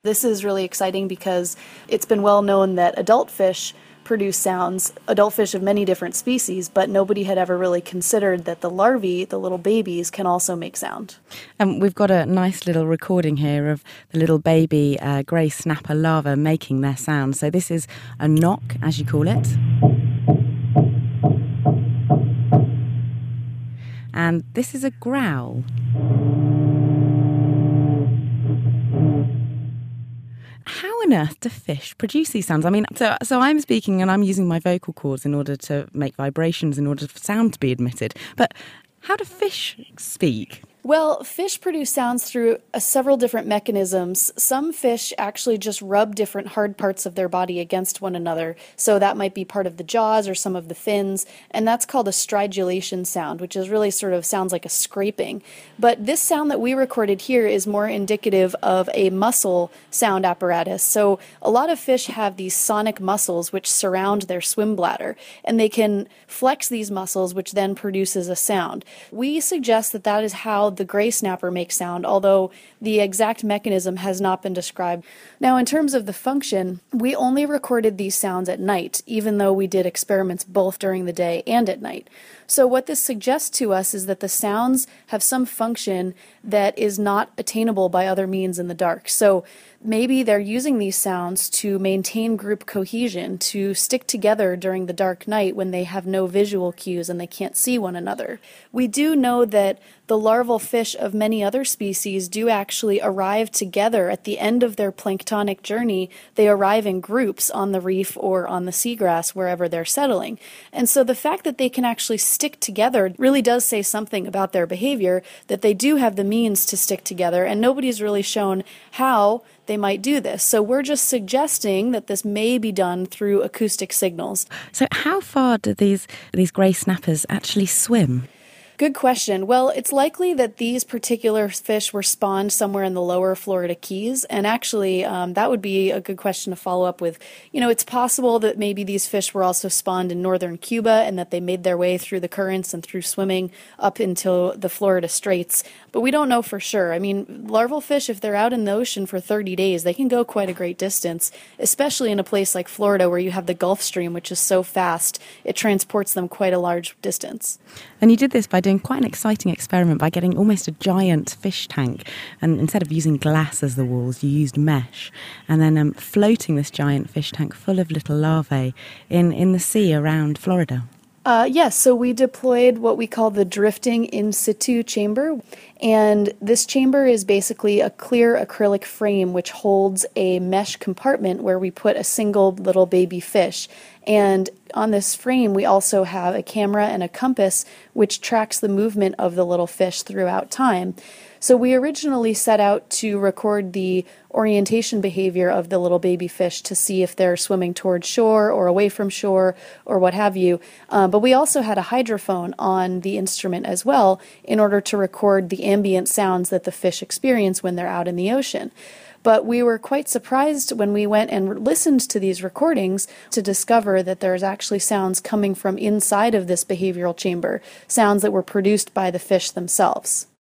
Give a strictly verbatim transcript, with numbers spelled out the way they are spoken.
This is really exciting because it's been well known that adult fish produce sounds, adult fish of many different species, but nobody had ever really considered that the larvae, the little babies, can also make sound. Um, we've got a nice little recording here of the little baby uh, grey snapper larvae making their sound. So this is a knock, as you call it. And this is a growl. How on earth do fish produce these sounds? I mean, so so I'm speaking and I'm using my vocal cords in order to make vibrations, in order for sound to be emitted. But how do fish speak? Well, fish produce sounds through uh, several different mechanisms. Some fish actually just rub different hard parts of their body against one another. So that might be part of the jaws or some of the fins, and that's called a stridulation sound, which is really sort of sounds like a scraping. But this sound that we recorded here is more indicative of a muscle sound apparatus. So a lot of fish have these sonic muscles which surround their swim bladder, and they can flex these muscles, which then produces a sound. We suggest that that is how the gray snapper makes sound, although the exact mechanism has not been described. Now, in terms of the function, we only recorded these sounds at night, even though we did experiments both during the day and at night. So what this suggests to us is that the sounds have some function that is not attainable by other means in the dark. So maybe they're using these sounds to maintain group cohesion, to stick together during the dark night when they have no visual cues and they can't see one another. We do know that the larval fish of many other species do actually arrive together at the end of their planktonic journey. They arrive in groups on the reef or on the seagrass, wherever they're settling. And so the fact that they can actually stick together really does say something about their behavior, that they do have the means to stick together, and nobody's really shown how they might do this. So we're just suggesting that this may be done through acoustic signals. So how far do these, these grey snappers actually swim? Good question. Well, it's likely that these particular fish were spawned somewhere in the lower Florida Keys, and actually um, that would be a good question to follow up with. You know, it's possible that maybe these fish were also spawned in northern Cuba and that they made their way through the currents and through swimming up into the Florida Straits, but we don't know for sure. I mean, larval fish, if they're out in the ocean for thirty days, they can go quite a great distance, especially in a place like Florida where you have the Gulf Stream, which is so fast, it transports them quite a large distance. And you did this by doing quite an exciting experiment by getting almost a giant fish tank, and instead of using glass as the walls, you used mesh, and then um, floating this giant fish tank full of little larvae in, in the sea around Florida. Uh, yes, so we deployed what we call the drifting in situ chamber, and this chamber is basically a clear acrylic frame which holds a mesh compartment where we put a single little baby fish. And on this frame we also have a camera and a compass which tracks the movement of the little fish throughout time. So we originally set out to record the orientation behavior of the little baby fish to see if they're swimming towards shore or away from shore or what have you. Uh, but we also had a hydrophone on the instrument as well in order to record the ambient sounds that the fish experience when they're out in the ocean. But we were quite surprised when we went and listened to these recordings to discover that there's actually sounds coming from inside of this behavioral chamber, sounds that were produced by the fish themselves.